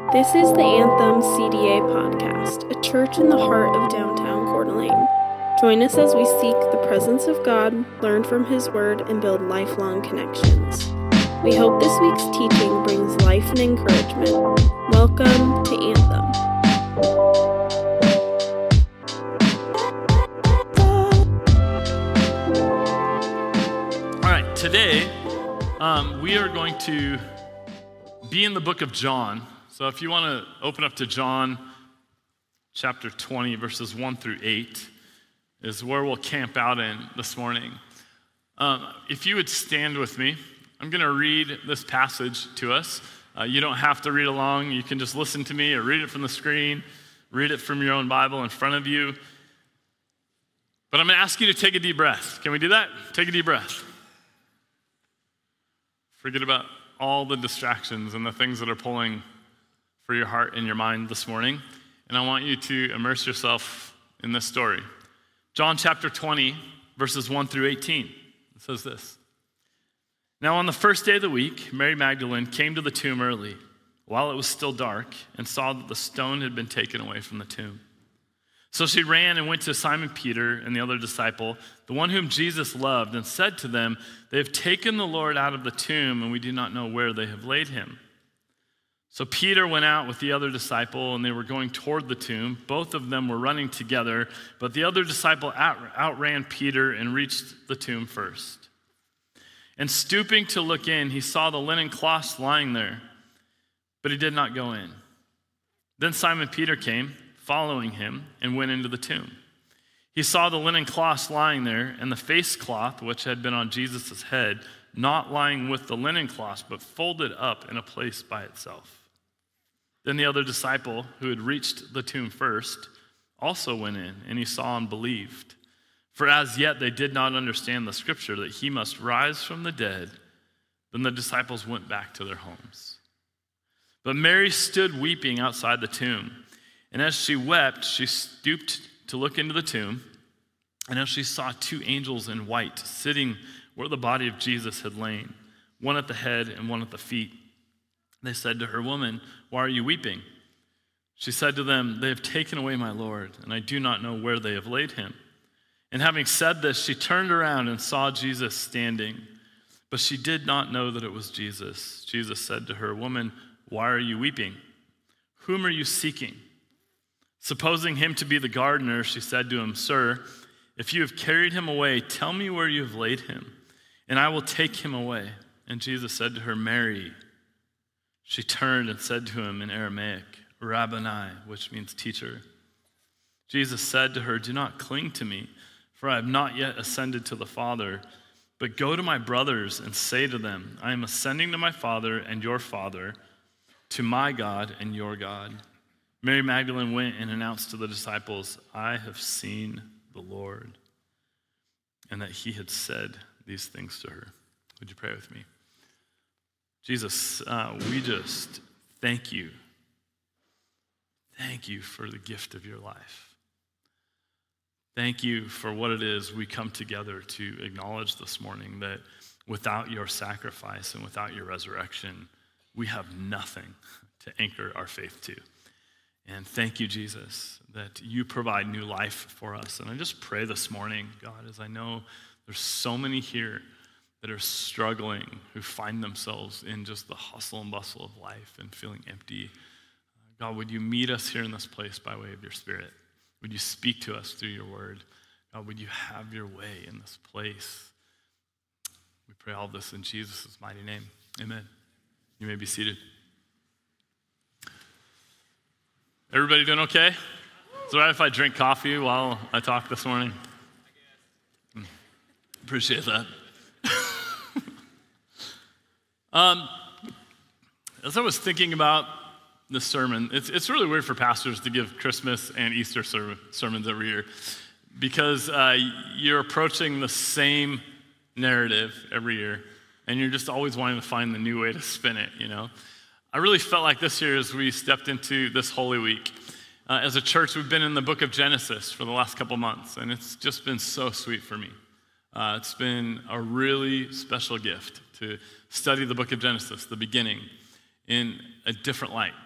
This is the Anthem CDA podcast, a church in the heart of downtown Coeur d'Alene. Join us as we seek the presence of God, learn from His Word, and build lifelong connections. We hope this week's teaching brings life and encouragement. Welcome to Anthem. All right, today we are going to be in the book of John. So if you want to open up to John chapter 20, verses 1 through 8, is where we'll camp out in this morning. If you would stand with me, I'm going to read this passage to us. You don't have to read along. You can just listen to me or read it from the screen, read it from your own Bible in front of you. But I'm going to ask you to take a deep breath. Can we do that? Take a deep breath. Forget about all the distractions and the things that are pulling for your heart and your mind this morning. And I want you to immerse yourself in this story. John chapter 20, verses 1 through 18. It says this. Now on the first day of the week, Mary Magdalene came to the tomb early, while it was still dark, and saw that the stone had been taken away from the tomb. So she ran and went to Simon Peter and the other disciple, the one whom Jesus loved, and said to them, "They have taken the Lord out of the tomb, and we do not know where they have laid him." So Peter went out with the other disciple, and they were going toward the tomb. Both of them were running together, but the other disciple outran Peter and reached the tomb first. And stooping to look in, he saw the linen cloths lying there, but he did not go in. Then Simon Peter came, following him, and went into the tomb. He saw the linen cloths lying there, and the face cloth which had been on Jesus' head, not lying with the linen cloths, but folded up in a place by itself. Then the other disciple, who had reached the tomb first, also went in, and he saw and believed. For as yet they did not understand the scripture that he must rise from the dead. Then the disciples went back to their homes. But Mary stood weeping outside the tomb. And as she wept, she stooped to look into the tomb. And as she saw two angels in white sitting where the body of Jesus had lain, one at the head and one at the feet, they said to her, "Woman, why are you weeping?" She said to them, "They have taken away my Lord, and I do not know where they have laid him." And having said this, she turned around and saw Jesus standing, but she did not know that it was Jesus. Jesus said to her, "Woman, why are you weeping? Whom are you seeking?" Supposing him to be the gardener, she said to him, "Sir, if you have carried him away, tell me where you have laid him, and I will take him away." And Jesus said to her, "Mary." She turned and said to him in Aramaic, "Rabboni," which means teacher. Jesus said to her, "Do not cling to me, for I have not yet ascended to the Father, but go to my brothers and say to them, I am ascending to my Father and your Father, to my God and your God." Mary Magdalene went and announced to the disciples, "I have seen the Lord," and that he had said these things to her. Would you pray with me? Jesus, we just thank you. Thank you for the gift of your life. Thank you for what it is we come together to acknowledge this morning, that without your sacrifice and without your resurrection, we have nothing to anchor our faith to. And thank you, Jesus, that you provide new life for us. And I just pray this morning, God, as I know there's so many here that are struggling, who find themselves in just the hustle and bustle of life and feeling empty. God, would you meet us here in this place by way of your Spirit? Would you speak to us through your word? God, would you have your way in this place? We pray all this in Jesus' mighty name. Amen. You may be seated. Everybody doing okay? Is it all right if I drink coffee while I talk this morning? Appreciate that. As I was thinking about this sermon, it's really weird for pastors to give Christmas and Easter sermons every year, because you're approaching the same narrative every year, and you're just always wanting to find the new way to spin it, you know? I really felt like this year, as we stepped into this Holy Week, as a church, we've been in the book of Genesis for the last couple months, and it's just been so sweet for me. It's been a really special gift to study the book of Genesis, the beginning, in a different light.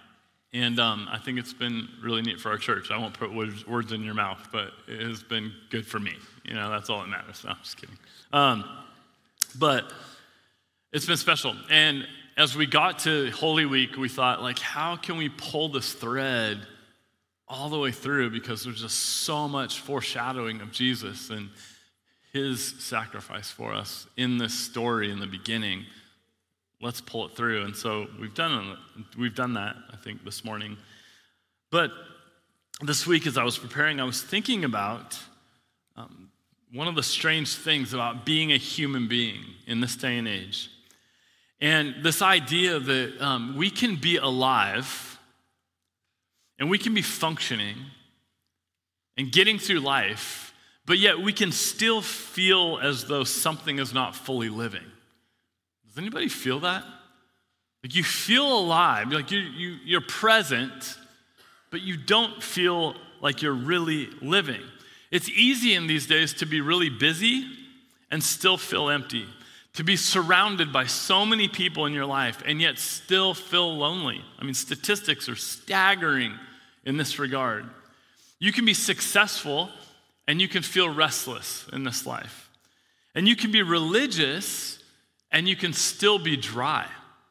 And I think it's been really neat for our church. I won't put words in your mouth, but it has been good for me. That's all that matters. No, I'm just kidding. But it's been special. And as we got to Holy Week, we thought, how can we pull this thread all the way through? Because there's just so much foreshadowing of Jesus and his sacrifice for us in this story in the beginning. Let's pull it through. And so we've done that, I think, this morning. But this week, as I was preparing, I was thinking about one of the strange things about being a human being in this day and age. And this idea that we can be alive and we can be functioning and getting through life, but yet we can still feel as though something is not fully living. Does anybody feel that? You feel alive, you're present, but you don't feel like you're really living. It's easy in these days to be really busy and still feel empty, to be surrounded by so many people in your life and yet still feel lonely. Statistics are staggering in this regard. You can be successful and you can feel restless in this life. And you can be religious and you can still be dry.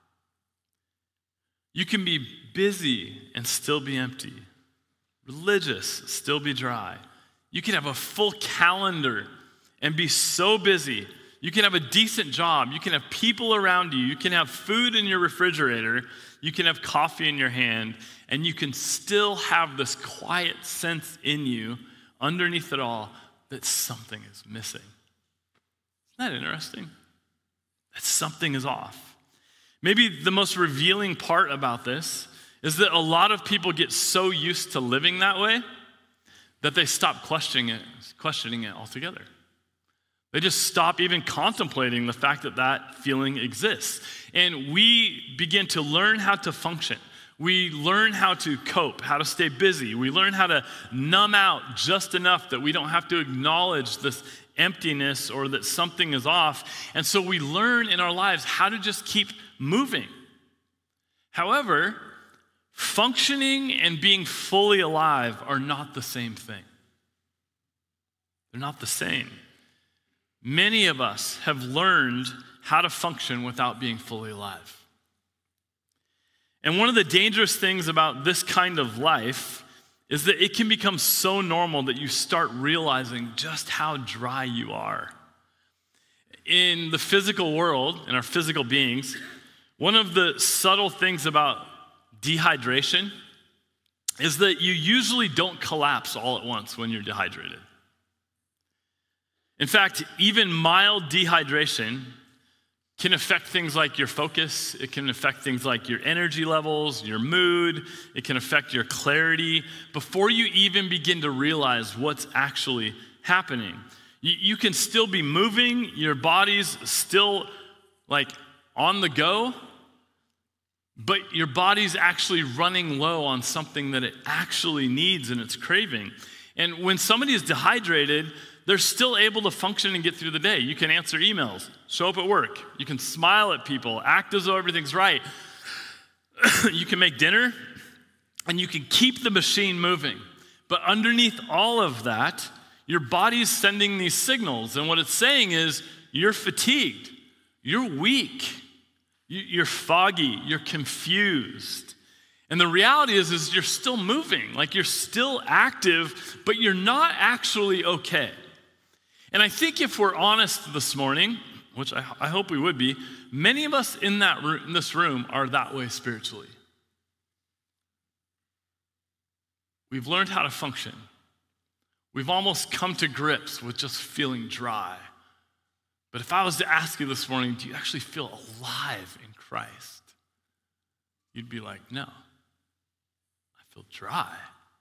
You can be busy and still be empty. Religious, still be dry. You can have a full calendar and be so busy. You can have a decent job. You can have people around you. You can have food in your refrigerator. You can have coffee in your hand. And you can still have this quiet sense in you, underneath it all, that something is missing. Isn't that interesting? That something is off. Maybe the most revealing part about this is that a lot of people get so used to living that way that they stop questioning it altogether. They just stop even contemplating the fact that that feeling exists. And we begin to learn how to function. We learn how to cope, how to stay busy. We learn how to numb out just enough that we don't have to acknowledge this emptiness or that something is off. And so we learn in our lives how to just keep moving. However, functioning and being fully alive are not the same thing. They're not the same. Many of us have learned how to function without being fully alive. And one of the dangerous things about this kind of life is that it can become so normal that you start realizing just how dry you are. In the physical world, in our physical beings, one of the subtle things about dehydration is that you usually don't collapse all at once when you're dehydrated. In fact, even mild dehydration can affect things like your focus. It can affect things like your energy levels, your mood. It can affect your clarity before you even begin to realize what's actually happening. You can still be moving, your body's still on the go, but your body's actually running low on something that it actually needs and it's craving. And when somebody is dehydrated, they're still able to function and get through the day. You can answer emails, show up at work. You can smile at people, act as though everything's right. You can make dinner, and you can keep the machine moving. But underneath all of that, your body's sending these signals. And what it's saying is, you're fatigued, you're weak, you're foggy, you're confused. And the reality is you're still moving, you're still active, but you're not actually okay. And I think if we're honest this morning, which I hope we would be, many of us in this room are that way spiritually. We've learned how to function. We've almost come to grips with just feeling dry. But if I was to ask you this morning, do you actually feel alive in Christ? You'd be like, no, I feel dry.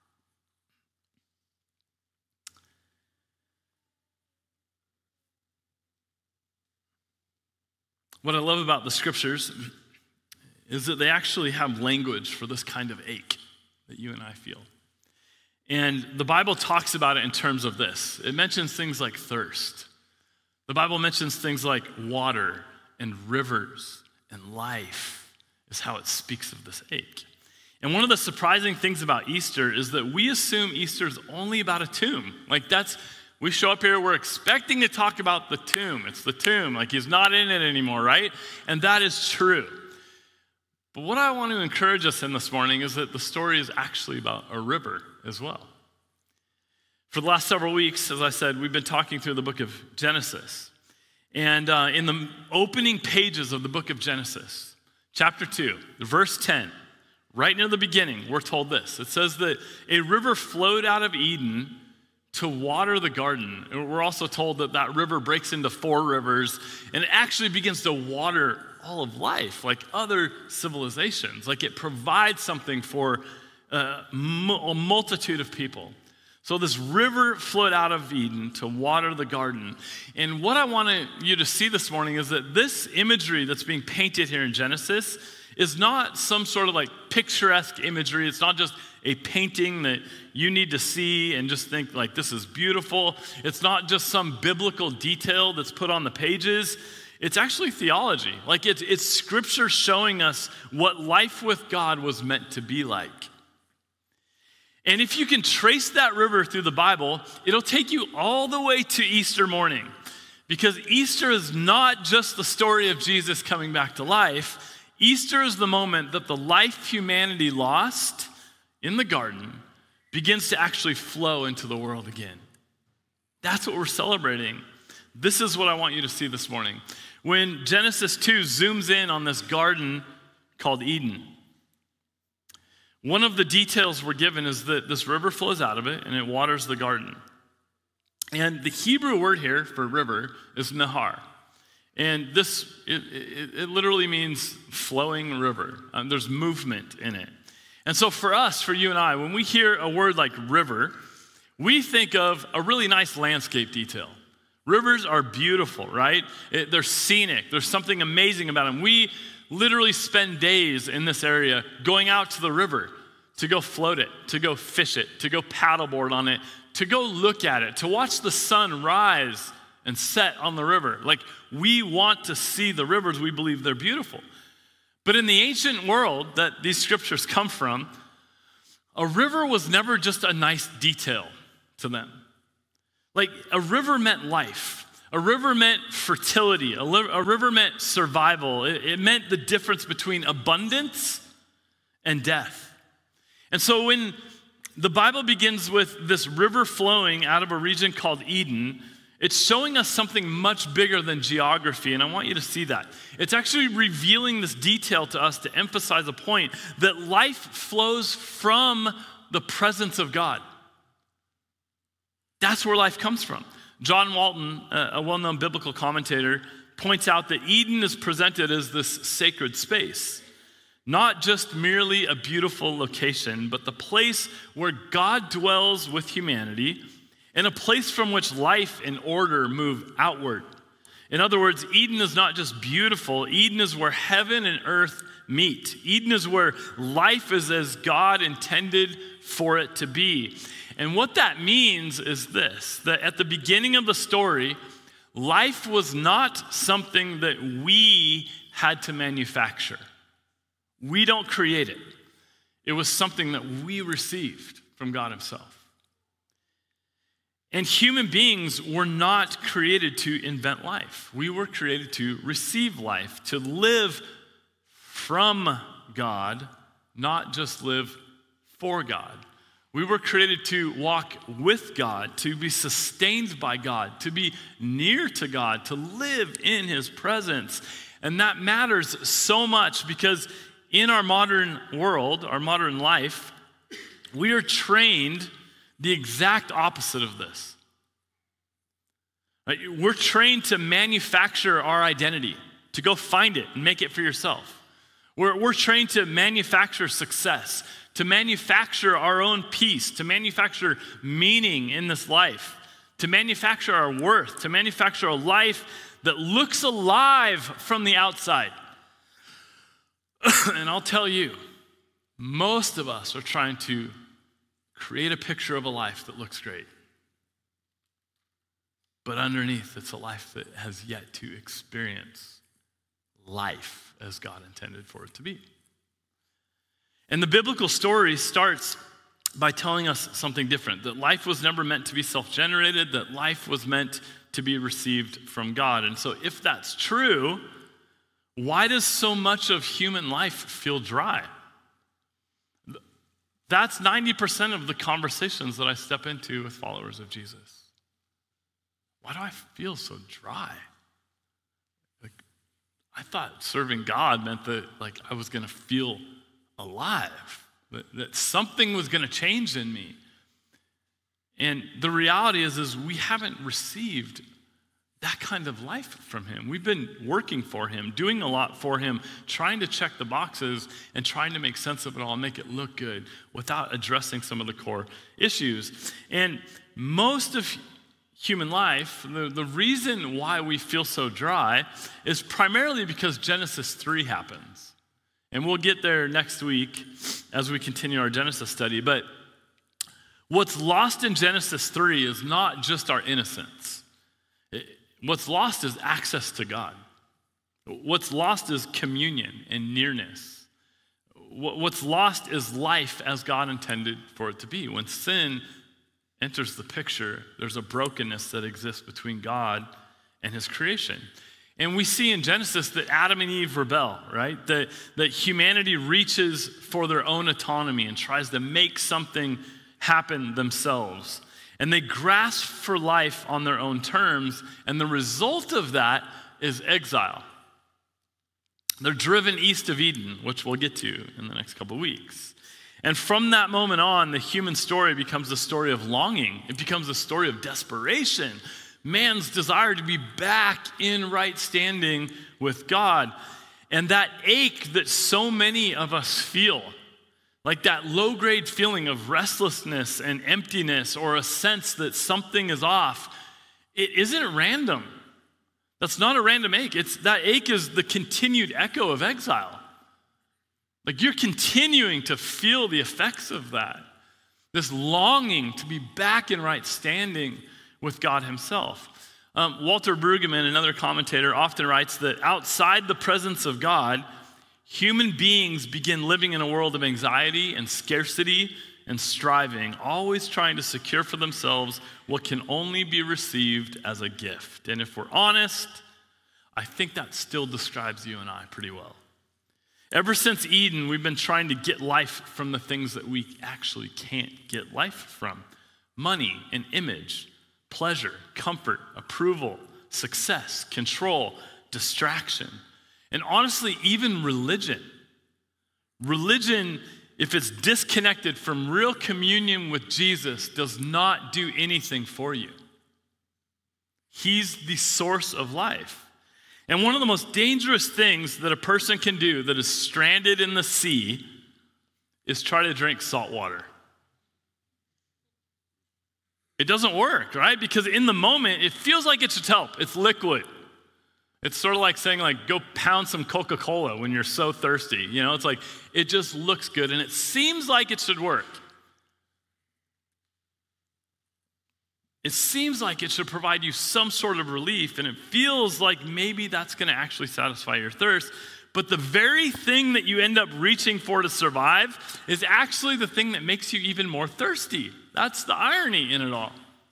What I love about the scriptures is that they actually have language for this kind of ache that you and I feel. And the Bible talks about it in terms of this. It mentions things like thirst. The Bible mentions things like water and rivers and life is how it speaks of this ache. And one of the surprising things about Easter is that we assume Easter's only about a tomb. We show up here, we're expecting to talk about the tomb. It's the tomb, he's not in it anymore, right? And that is true. But what I want to encourage us in this morning is that the story is actually about a river as well. For the last several weeks, as I said, we've been talking through the book of Genesis. And in the opening pages of the book of Genesis, chapter 2, verse 10, right near the beginning, we're told this. It says that a river flowed out of Eden to water the garden. And we're also told that that river breaks into 4 rivers and it actually begins to water all of life, like other civilizations. It provides something for a multitude of people. So this river flowed out of Eden to water the garden. And what I want you to see this morning is that this imagery that's being painted here in Genesis is not some sort of picturesque imagery. It's not just a painting that you need to see and just think this is beautiful. It's not just some biblical detail that's put on the pages. It's actually theology. It's scripture showing us what life with God was meant to be like. And if you can trace that river through the Bible, it'll take you all the way to Easter morning. Because Easter is not just the story of Jesus coming back to life. Easter is the moment that the life humanity lost in the garden begins to actually flow into the world again. That's what we're celebrating. This is what I want you to see this morning. When Genesis 2 zooms in on this garden called Eden, one of the details we're given is that this river flows out of it and it waters the garden. And the Hebrew word here for river is nahar. And this, it literally means flowing river. There's movement in it. And so for us, for you and I, when we hear a word like river, we think of a really nice landscape detail. Rivers are beautiful, right? They're scenic. There's something amazing about them. We literally spend days in this area going out to the river to go float it, to go fish it, to go paddleboard on it, to go look at it, to watch the sun rise and set on the river. We want to see the rivers. We believe they're beautiful. But in the ancient world that these scriptures come from, a river was never just a nice detail to them. A river meant life. A river meant fertility. A river meant survival. It meant the difference between abundance and death. And so when the Bible begins with this river flowing out of a region called Eden, it's showing us something much bigger than geography, and I want you to see that. It's actually revealing this detail to us to emphasize a point that life flows from the presence of God. That's where life comes from. John Walton, a well-known biblical commentator, points out that Eden is presented as this sacred space, not just merely a beautiful location, but the place where God dwells with humanity and a place from which life and order move outward. In other words, Eden is not just beautiful. Eden is where heaven and earth meet. Eden is where life is as God intended for it to be. And what that means is this, that at the beginning of the story, life was not something that we had to manufacture. We don't create it. It was something that we received from God himself. And human beings were not created to invent life. We were created to receive life, to live from God, not just live for God. We were created to walk with God, to be sustained by God, to be near to God, to live in his presence. And that matters so much because in our modern world, our modern life, we are trained the exact opposite of this. We're trained to manufacture our identity, to go find it and make it for yourself. We're trained to manufacture success, to manufacture our own peace, to manufacture meaning in this life, to manufacture our worth, to manufacture a life that looks alive from the outside. And I'll tell you, most of us are trying to create a picture of a life that looks great. But underneath, it's a life that has yet to experience life as God intended for it to be. And the biblical story starts by telling us something different, that life was never meant to be self-generated, that life was meant to be received from God. And so if that's true, why does so much of human life feel dry? That's 90% of the conversations that I step into with followers of Jesus. Why do I feel so dry? I thought serving God meant that I was going to feel alive, that something was going to change in me. And the reality is we haven't received that kind of life from him. We've been working for him, doing a lot for him, trying to check the boxes and trying to make sense of it all and make it look good without addressing some of the core issues. And most of human life, the reason why we feel so dry is primarily because Genesis 3 happens. And we'll get there next week as we continue our Genesis study. But what's lost in Genesis 3 is not just our innocence. What's lost is access to God. What's lost is communion and nearness. What's lost is life as God intended for it to be. When sin enters the picture, there's a brokenness that exists between God and his creation. And we see in Genesis that Adam and Eve rebel, right? That humanity reaches for their own autonomy and tries to make something happen themselves. And they grasp for life on their own terms, and the result of that is exile. They're driven east of Eden, which we'll get to in the next couple of weeks. And from that moment on, the human story becomes a story of longing. It becomes a story of desperation. Man's desire to be back in right standing with God. And that ache that so many of us feel, like that low-grade feeling of restlessness and emptiness or a sense that something is off, it isn't random. That's not a random ache. That ache is the continued echo of exile. You're continuing to feel the effects of that. This longing to be back in right standing with God himself. Walter Brueggemann, another commentator, often writes that outside the presence of God, human beings begin living in a world of anxiety and scarcity and striving, always trying to secure for themselves what can only be received as a gift. And if we're honest, I think that still describes you and I pretty well. Ever since Eden, we've been trying to get life from the things that we actually can't get life from. Money and image, pleasure, comfort, approval, success, control, distraction. And honestly, even religion. Religion, if it's disconnected from real communion with Jesus, does not do anything for you. He's the source of life. And one of the most dangerous things that a person can do that is stranded in the sea is try to drink salt water. It doesn't work, right? Because in the moment, it feels like it should help. It's liquid. It's sort of like saying, go pound some Coca-Cola when you're so thirsty. It's it just looks good, and it seems like it should work. It seems like it should provide you some sort of relief, and it feels like maybe that's going to actually satisfy your thirst. But the very thing that you end up reaching for to survive is actually the thing that makes you even more thirsty. That's the irony in it all.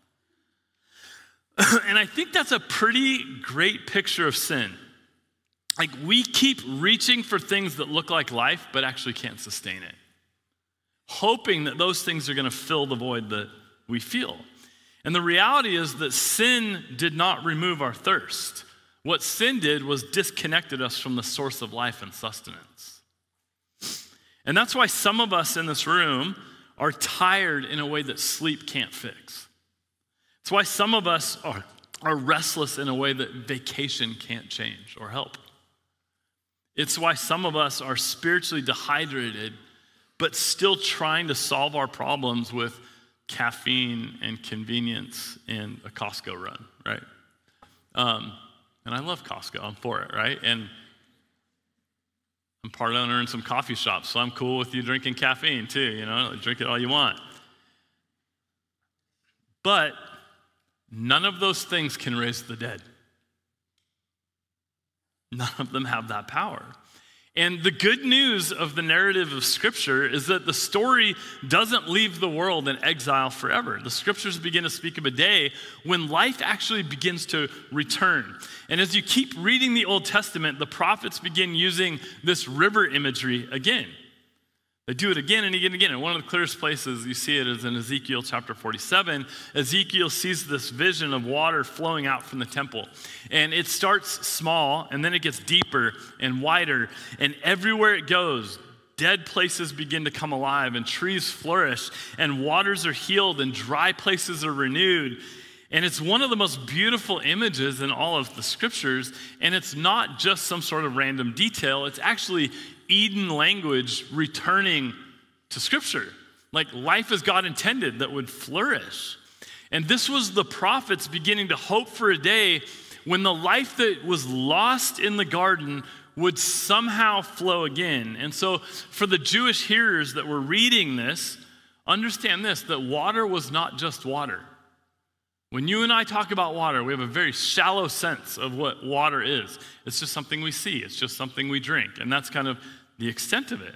And I think that's a pretty great picture of sin. We keep reaching for things that look like life, but actually can't sustain it, hoping that those things are going to fill the void that we feel. And the reality is that sin did not remove our thirst. What sin did was disconnected us from the source of life and sustenance. And that's why some of us in this room are tired in a way that sleep can't fix. It's why some of us are restless in a way that vacation can't change or help. It's why some of us are spiritually dehydrated, but still trying to solve our problems with caffeine and convenience and a Costco run, right? And I love Costco, I'm for it, right? And I'm part owner in some coffee shops, so I'm cool with you drinking caffeine too, drink it all you want. But none of those things can raise the dead. None of them have that power. And the good news of the narrative of Scripture is that the story doesn't leave the world in exile forever. The Scriptures begin to speak of a day when life actually begins to return. And as you keep reading the Old Testament, the prophets begin using this river imagery again. They do it again and again and again. And one of the clearest places you see it is in Ezekiel chapter 47. Ezekiel sees this vision of water flowing out from the temple. And it starts small, and then it gets deeper and wider. And everywhere it goes, dead places begin to come alive, and trees flourish, and waters are healed, and dry places are renewed. And it's one of the most beautiful images in all of the Scriptures. And it's not just some sort of random detail. It's actually Eden language returning to Scripture, like life as God intended that would flourish. And this was the prophets beginning to hope for a day when the life that was lost in the garden would somehow flow again. And so for the Jewish hearers that were reading this, understand this, that water was not just water. When you and I talk about water, we have a very shallow sense of what water is. It's just something we see. It's just something we drink. And that's kind of the extent of it.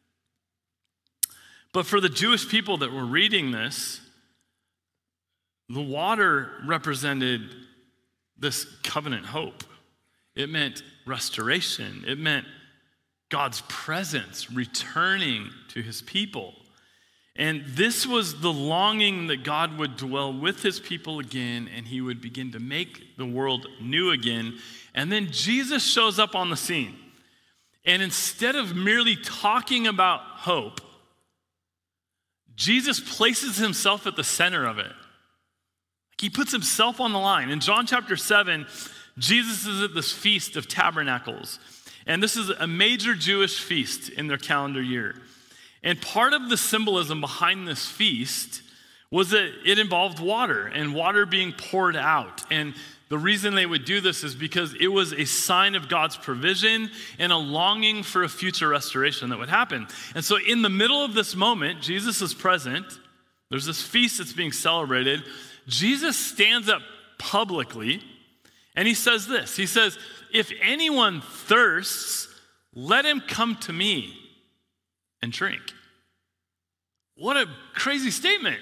But for the Jewish people that were reading this, the water represented this covenant hope. It meant restoration. It meant God's presence returning to his people. And this was the longing that God would dwell with his people again, and he would begin to make the world new again. And then Jesus shows up on the scene. And instead of merely talking about hope, Jesus places himself at the center of it. He puts himself on the line. In John chapter 7, Jesus is at this Feast of Tabernacles. And this is a major Jewish feast in their calendar year. And part of the symbolism behind this feast was that it involved water and water being poured out. And the reason they would do this is because it was a sign of God's provision and a longing for a future restoration that would happen. And so in the middle of this moment, Jesus is present. There's this feast that's being celebrated. Jesus stands up publicly and he says this. He says, "If anyone thirsts, let him come to me and drink." What a crazy statement.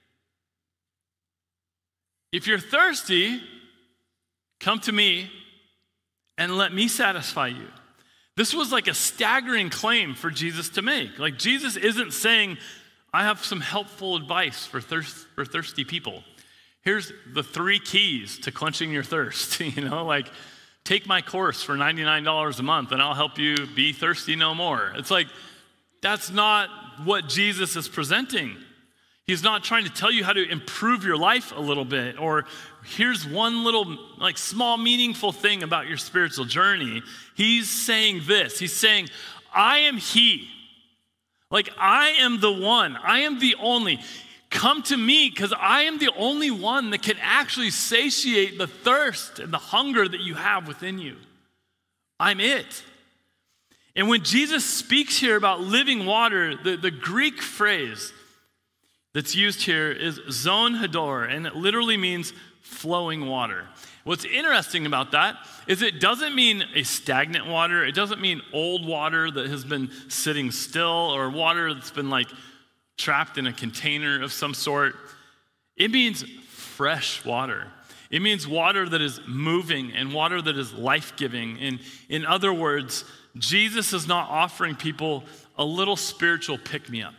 If you're thirsty, come to me and let me satisfy you. This was like a staggering claim for Jesus to make. Like Jesus isn't saying, I have some helpful advice for thirsty people. Here's the 3 keys to quenching your thirst. Like take my course for $99 a month and I'll help you be thirsty no more. It's like, that's not what Jesus is presenting. He's not trying to tell you how to improve your life a little bit, or here's one little small meaningful thing about your spiritual journey. He's saying this. He's saying, I am he. I am the one. I am the only. Come to me because I am the only one that can actually satiate the thirst and the hunger that you have within you. I'm it. And when Jesus speaks here about living water, the Greek phrase that's used here is zon hador, and it literally means flowing water. What's interesting about that is it doesn't mean a stagnant water. It doesn't mean old water that has been sitting still or water that's been trapped in a container of some sort. It means fresh water. It means water that is moving and water that is life-giving. And in other words, Jesus is not offering people a little spiritual pick-me-up.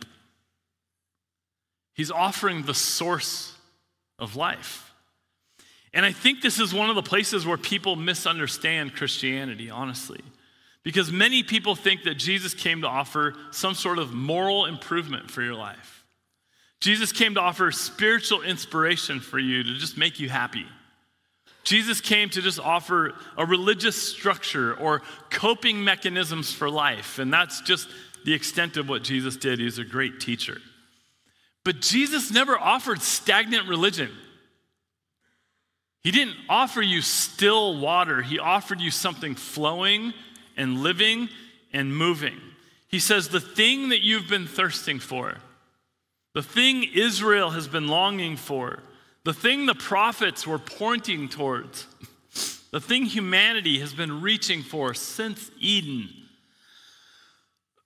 He's offering the source of life. And I think this is one of the places where people misunderstand Christianity, honestly. Because many people think that Jesus came to offer some sort of moral improvement for your life. Jesus came to offer spiritual inspiration for you to just make you happy. Jesus came to just offer a religious structure or coping mechanisms for life. And that's just the extent of what Jesus did. He's a great teacher. But Jesus never offered stagnant religion. He didn't offer you still water. He offered you something flowing and living and moving. He says, the thing that you've been thirsting for, the thing Israel has been longing for, the thing the prophets were pointing towards, the thing humanity has been reaching for since Eden,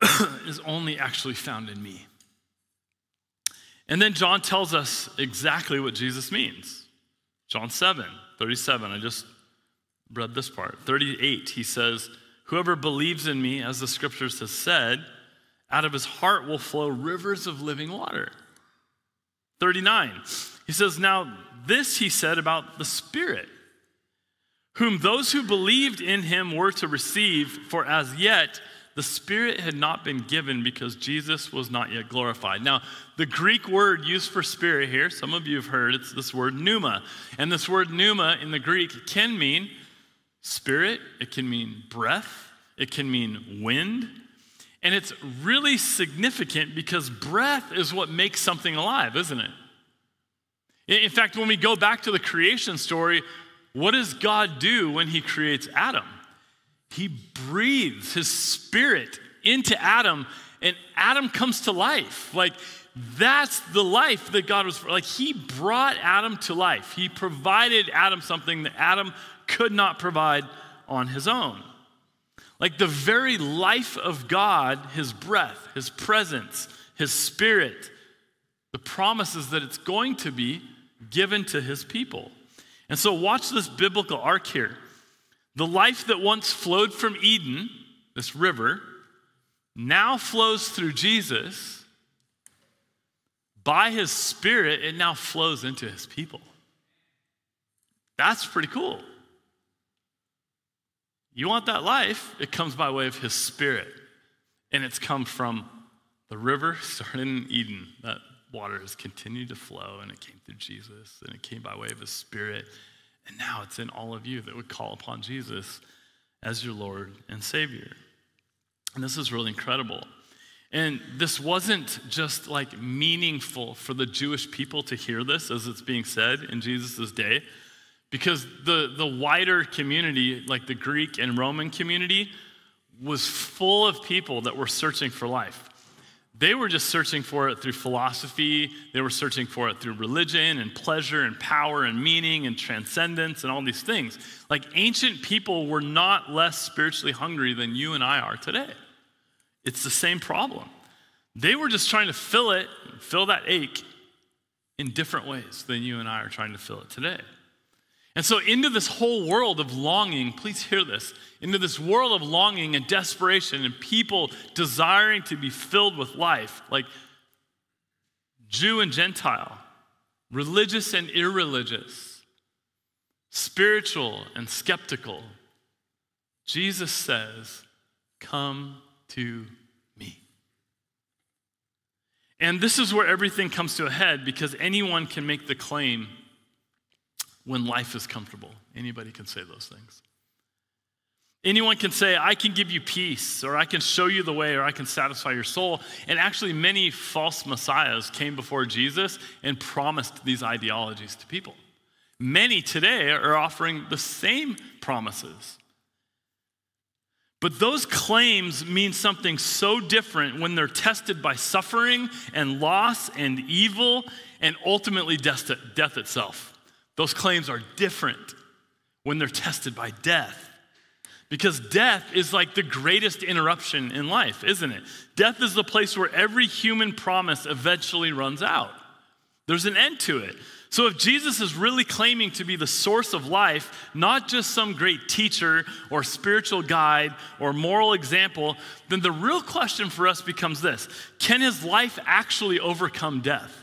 is only actually found in me. And then John tells us exactly what Jesus means. John 7:37, I just read this part. 38, he says, whoever believes in me, as the scriptures have said, out of his heart will flow rivers of living water. 39, he says, now this he said about the Spirit, whom those who believed in him were to receive, for as yet the Spirit had not been given because Jesus was not yet glorified. Now, the Greek word used for Spirit here, some of you have heard, it's this word pneuma. And this word pneuma in the Greek can mean spirit, it can mean breath, it can mean wind. And it's really significant because breath is what makes something alive, isn't it? In fact, when we go back to the creation story, what does God do when he creates Adam? He breathes his spirit into Adam, and Adam comes to life. Like, that's the life that God was, like, he brought Adam to life. He provided Adam something that Adam could not provide on his own. Like, the very life of God, his breath, his presence, his spirit, the promises that it's going to be given to his people. And so watch this biblical arc here. The life that once flowed from Eden, this river, now flows through Jesus. By his Spirit, it now flows into his people. That's pretty cool. You want that life? It comes by way of his Spirit. And it's come from the river started in Eden. That water has continued to flow, and it came through Jesus, and it came by way of his Spirit. And now it's in all of you that would call upon Jesus as your Lord and Savior. And this is really incredible. And this wasn't just like meaningful for the Jewish people to hear this as it's being said in Jesus' day, because the wider community, like the Greek and Roman community, was full of people that were searching for life. They were just searching for it through philosophy. They were searching for it through religion and pleasure and power and meaning and transcendence and all these things. Like, ancient people were not less spiritually hungry than you and I are today. It's the same problem. They were just trying to fill that ache in different ways than you and I are trying to fill it today. And so into this whole world of longing, please hear this, into this world of longing and desperation and people desiring to be filled with life, like Jew and Gentile, religious and irreligious, spiritual and skeptical, Jesus says, come to me. And this is where everything comes to a head, because anyone can make the claim when life is comfortable. Anybody can say those things. Anyone can say, I can give you peace, or I can show you the way, or I can satisfy your soul. And actually, many false messiahs came before Jesus and promised these ideologies to people. Many today are offering the same promises. But those claims mean something so different when they're tested by suffering and loss and evil and ultimately death itself. Those claims are different when they're tested by death. Because death is like the greatest interruption in life, isn't it? Death is the place where every human promise eventually runs out. There's an end to it. So if Jesus is really claiming to be the source of life, not just some great teacher or spiritual guide or moral example, then the real question for us becomes this: can his life actually overcome death?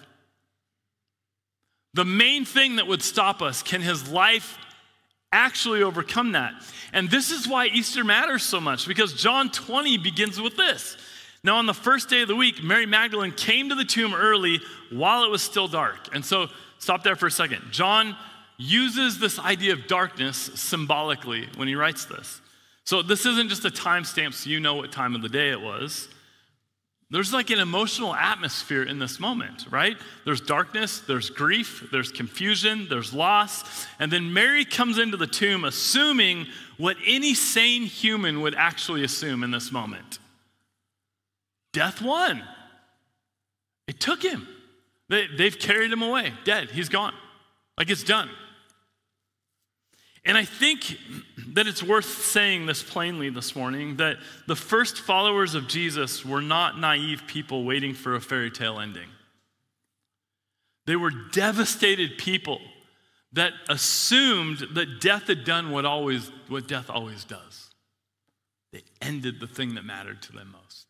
The main thing that would stop us, can his life actually overcome that? And this is why Easter matters so much, because John 20 begins with this. Now, on the first day of the week, Mary Magdalene came to the tomb early while it was still dark. And so, stop there for a second. John uses this idea of darkness symbolically when he writes this. So this isn't just a timestamp so you know what time of the day it was. There's like an emotional atmosphere in this moment, right? There's darkness, there's grief, there's confusion, there's loss. And then Mary comes into the tomb assuming what any sane human would actually assume in this moment. Death won. It took him. They've carried him away, dead. He's gone. Like, it's done. And I think that it's worth saying this plainly this morning, that the first followers of Jesus were not naive people waiting for a fairy tale ending. They were devastated people that assumed that death had done what death always does. They ended the thing that mattered to them most.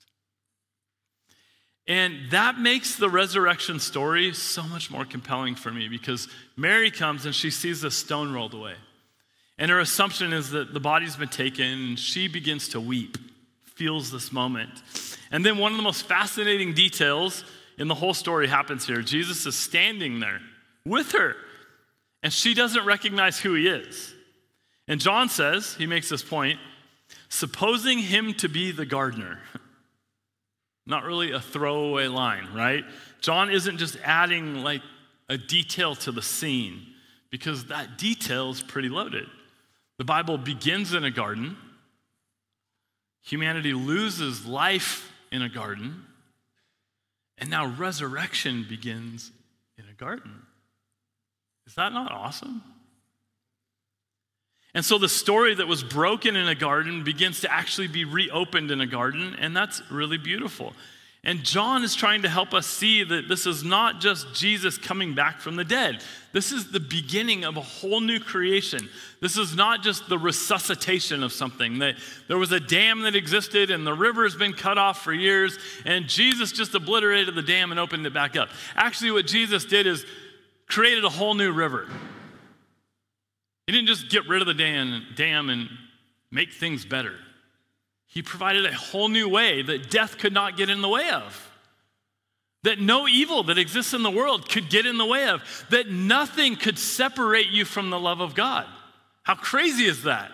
And that makes the resurrection story so much more compelling for me, because Mary comes and she sees the stone rolled away. And her assumption is that the body's been taken, and she begins to weep, feels this moment. And then one of the most fascinating details in the whole story happens here. Jesus is standing there with her, and she doesn't recognize who he is. And John says, he makes this point, supposing him to be the gardener. Not really a throwaway line, right? John isn't just adding like a detail to the scene, because that detail is pretty loaded. The Bible begins in a garden. Humanity loses life in a garden. And now resurrection begins in a garden. Is that not awesome? And so the story that was broken in a garden begins to actually be reopened in a garden, and that's really beautiful. And John is trying to help us see that this is not just Jesus coming back from the dead. This is the beginning of a whole new creation. This is not just the resuscitation of something, that there was a dam that existed and the river has been cut off for years, and Jesus just obliterated the dam and opened it back up. Actually, what Jesus did is created a whole new river. He didn't just get rid of the dam and make things better. He provided a whole new way that death could not get in the way of. That no evil that exists in the world could get in the way of. That nothing could separate you from the love of God. How crazy is that?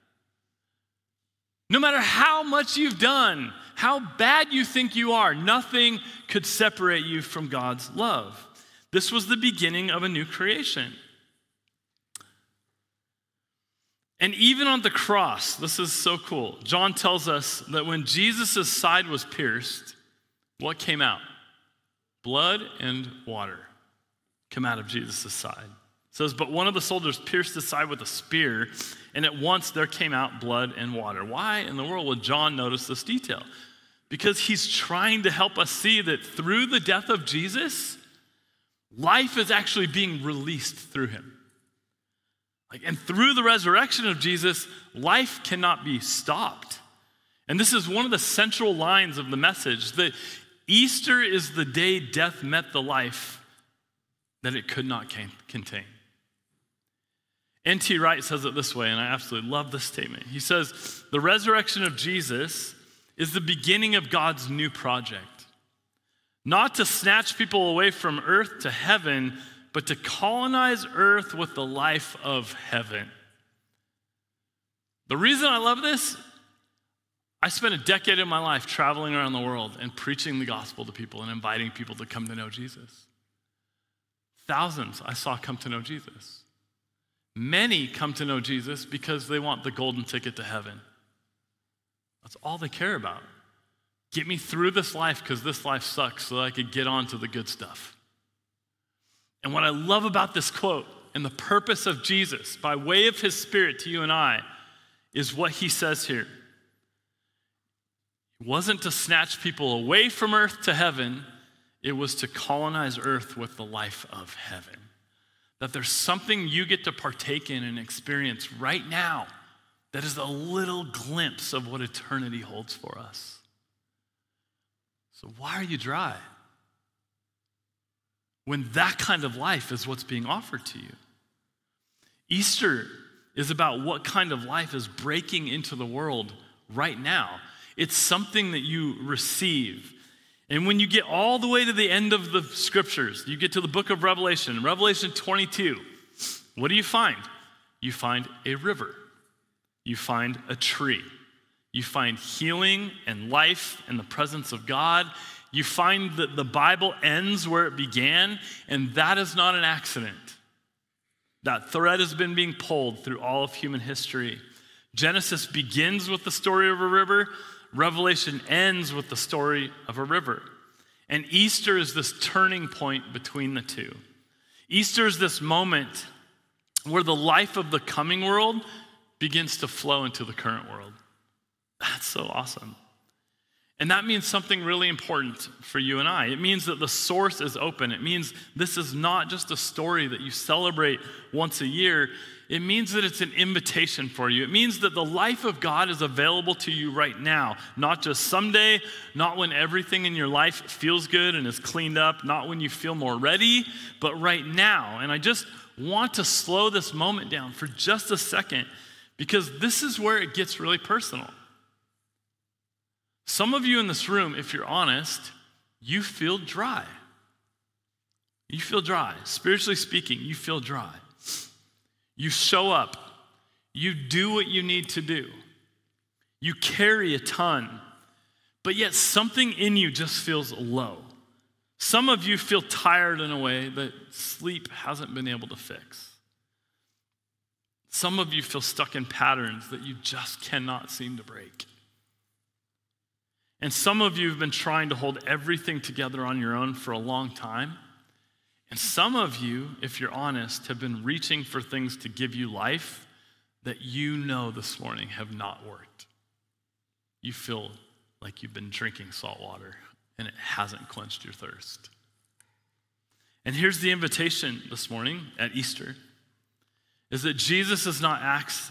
No matter how much you've done, how bad you think you are, nothing could separate you from God's love. This was the beginning of a new creation. And even on the cross, this is so cool. John tells us that when Jesus' side was pierced, what came out? Blood and water come out of Jesus' side. It says, but one of the soldiers pierced his side with a spear, and at once there came out blood and water. Why in the world would John notice this detail? Because he's trying to help us see that through the death of Jesus, life is actually being released through him. And through the resurrection of Jesus, life cannot be stopped. And this is one of the central lines of the message, that Easter is the day death met the life that it could not contain. N.T. Wright says it this way, and I absolutely love this statement. He says, the resurrection of Jesus is the beginning of God's new project. Not to snatch people away from earth to heaven, but to colonize earth with the life of heaven. The reason I love this, I spent a decade of my life traveling around the world and preaching the gospel to people and inviting people to come to know Jesus. Thousands I saw come to know Jesus. Many come to know Jesus because they want the golden ticket to heaven. That's all they care about. Get me through this life because this life sucks so that I could get on to the good stuff. And what I love about this quote and the purpose of Jesus by way of his Spirit to you and I is what he says here. It wasn't to snatch people away from earth to heaven. It was to colonize earth with the life of heaven. That there's something you get to partake in and experience right now that is a little glimpse of what eternity holds for us. So why are you dry? When that kind of life is what's being offered to you. Easter is about what kind of life is breaking into the world right now. It's something that you receive. And when you get all the way to the end of the scriptures, you get to the book of Revelation, Revelation 22, what do you find? You find a river. You find a tree. You find healing and life and the presence of God. You find that the Bible ends where it began, and that is not an accident. That thread has been being pulled through all of human history. Genesis begins with the story of a river. Revelation ends with the story of a river. And Easter is this turning point between the two. Easter is this moment where the life of the coming world begins to flow into the current world. That's so awesome. And that means something really important for you and I. It means that the source is open. It means this is not just a story that you celebrate once a year. It means that it's an invitation for you. It means that the life of God is available to you right now, not just someday, not when everything in your life feels good and is cleaned up, not when you feel more ready, but right now. And I just want to slow this moment down for just a second, because this is where it gets really personal. Some of you in this room, if you're honest, you feel dry. You feel dry. Spiritually speaking, you feel dry. You show up. You do what you need to do. You carry a ton, but yet something in you just feels low. Some of you feel tired in a way that sleep hasn't been able to fix. Some of you feel stuck in patterns that you just cannot seem to break. And some of you have been trying to hold everything together on your own for a long time. And some of you, if you're honest, have been reaching for things to give you life that you know this morning have not worked. You feel like you've been drinking salt water and it hasn't quenched your thirst. And here's the invitation this morning at Easter, is that Jesus is not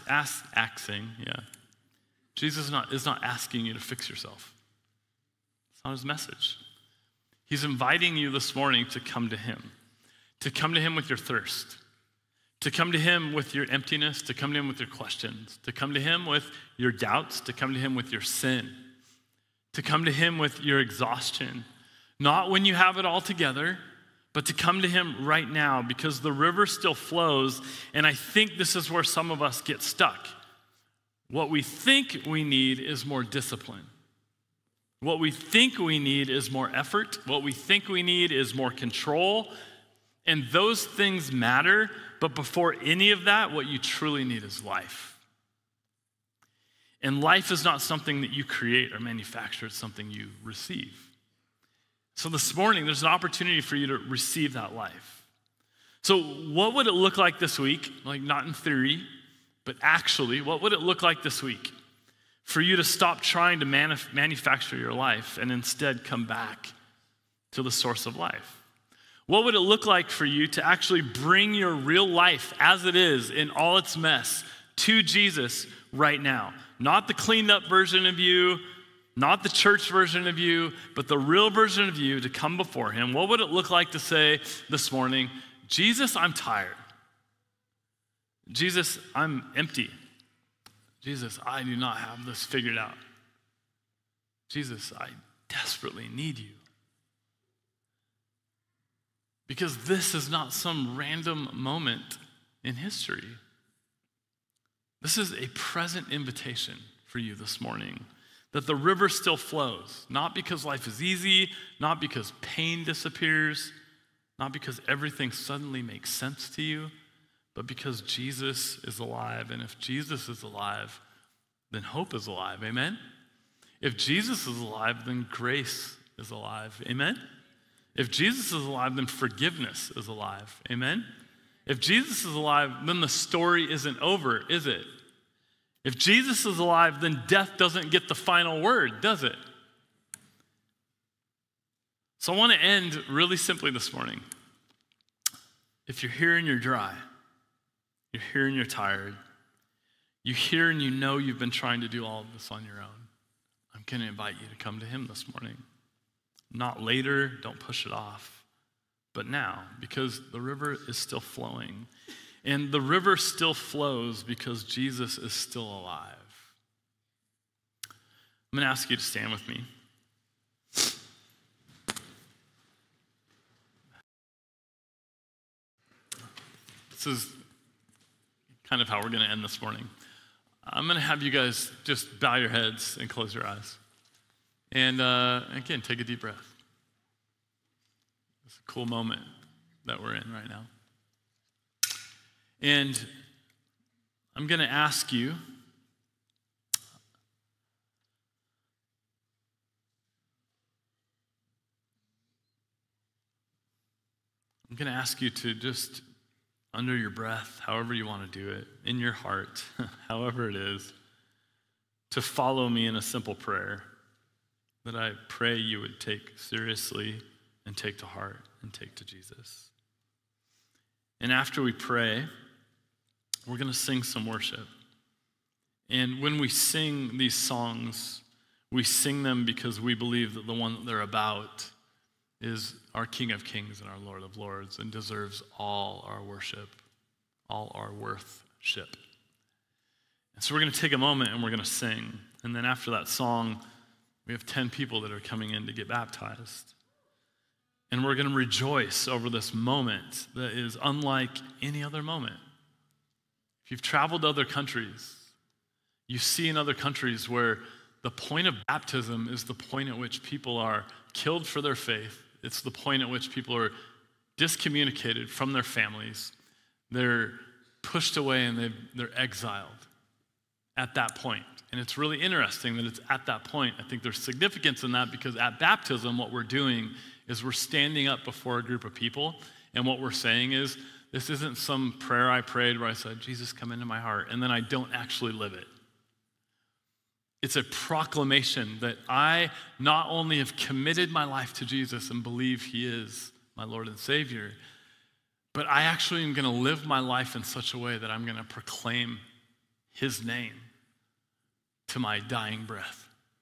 Jesus is not asking you to fix yourself. It's not his message. He's inviting you this morning to come to him with your thirst, to come to him with your emptiness, to come to him with your questions, to come to him with your doubts, to come to him with your sin, to come to him with your exhaustion, not when you have it all together, but to come to him right now, because the river still flows. And I think this is where some of us get stuck. What we think we need is more discipline. What we think we need is more effort. What we think we need is more control. And those things matter, but before any of that, what you truly need is life. And life is not something that you create or manufacture, it's something you receive. So this morning, there's an opportunity for you to receive that life. So what would it look like this week? Like, not in theory, but actually, what would it look like this week for you to stop trying to manufacture your life and instead come back to the source of life? What would it look like for you to actually bring your real life as it is in all its mess to Jesus right now? Not the cleaned up version of you, not the church version of you, but the real version of you to come before him. What would it look like to say this morning, Jesus, I'm tired. Jesus, I'm empty. Jesus, I do not have this figured out. Jesus, I desperately need you. Because this is not some random moment in history. This is a present invitation for you this morning, that the river still flows, not because life is easy, not because pain disappears, not because everything suddenly makes sense to you, but because Jesus is alive. And if Jesus is alive, then hope is alive. Amen? If Jesus is alive, then grace is alive. Amen? If Jesus is alive, then forgiveness is alive. Amen? If Jesus is alive, then the story isn't over, is it? If Jesus is alive, then death doesn't get the final word, does it? So I want to end really simply this morning. If you're here and you're dry, you're here and you're tired, you're here and you know you've been trying to do all of this on your own, I'm going to invite you to come to him this morning. Not later, don't push it off, but now, because the river is still flowing. And the river still flows because Jesus is still alive. I'm going to ask you to stand with me. This is kind of how we're going to end this morning. I'm going to have you guys just bow your heads and close your eyes. And again, take a deep breath. It's a cool moment that we're in right now. And I'm going to ask you, to just under your breath, however you want to do it, in your heart, however it is, to follow me in a simple prayer that I pray you would take seriously and take to heart and take to Jesus. And after we pray, we're going to sing some worship. And when we sing these songs, we sing them because we believe that the one that they're about is our King of Kings and our Lord of Lords and deserves all our worship, all our worthship. And so we're going to take a moment and we're going to sing. And then after that song, we have 10 people that are coming in to get baptized. And we're going to rejoice over this moment that is unlike any other moment. If you've traveled to other countries, you see in other countries where the point of baptism is the point at which people are killed for their faith. It's the point at which people are discommunicated from their families. They're pushed away and they're exiled at that point. And it's really interesting that it's at that point. I think there's significance in that because at baptism, what we're doing is we're standing up before a group of people, and what we're saying is, this isn't some prayer I prayed where I said, Jesus, come into my heart, and then I don't actually live it. It's a proclamation that I not only have committed my life to Jesus and believe he is my Lord and Savior, but I actually am going to live my life in such a way that I'm going to proclaim his name to my dying breath.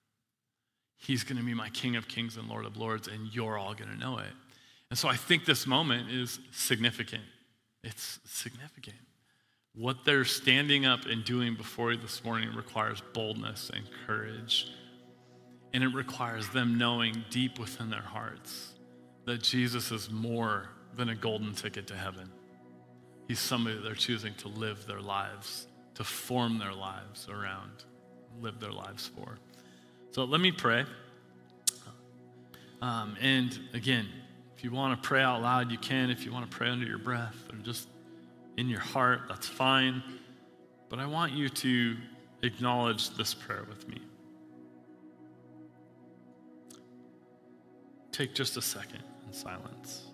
He's going to be my King of Kings and Lord of Lords, and you're all going to know it. And so I think this moment is significant. It's significant. What they're standing up and doing before you this morning requires boldness and courage. And it requires them knowing deep within their hearts that Jesus is more than a golden ticket to heaven. He's somebody that they're choosing to live their lives, to form their lives around, live their lives for. So let me pray. And again, if you want to pray out loud, you can. If you want to pray under your breath or just in your heart, that's fine. But I want you to acknowledge this prayer with me. Take just a second in silence.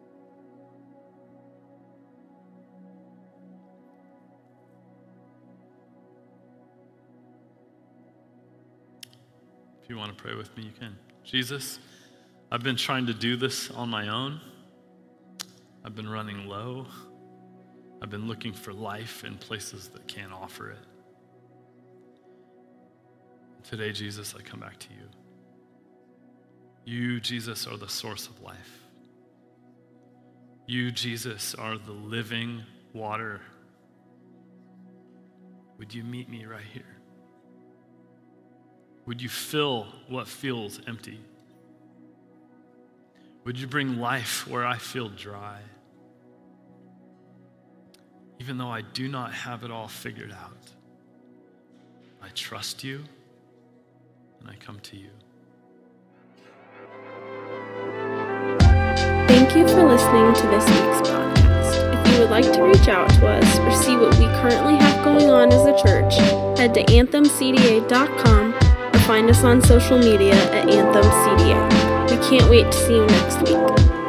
If you want to pray with me, you can. Jesus, I've been trying to do this on my own. I've been running low. I've been looking for life in places that can't offer it. Today, Jesus, I come back to you. You, Jesus, are the source of life. You, Jesus, are the living water. Would you meet me right here? Would you fill what feels empty? Would you bring life where I feel dry? Even though I do not have it all figured out, I trust you and I come to you. Thank you for listening to this week's podcast. If you would like to reach out to us or see what we currently have going on as a church, head to anthemcda.com or find us on social media at anthemcda. We can't wait to see you next week.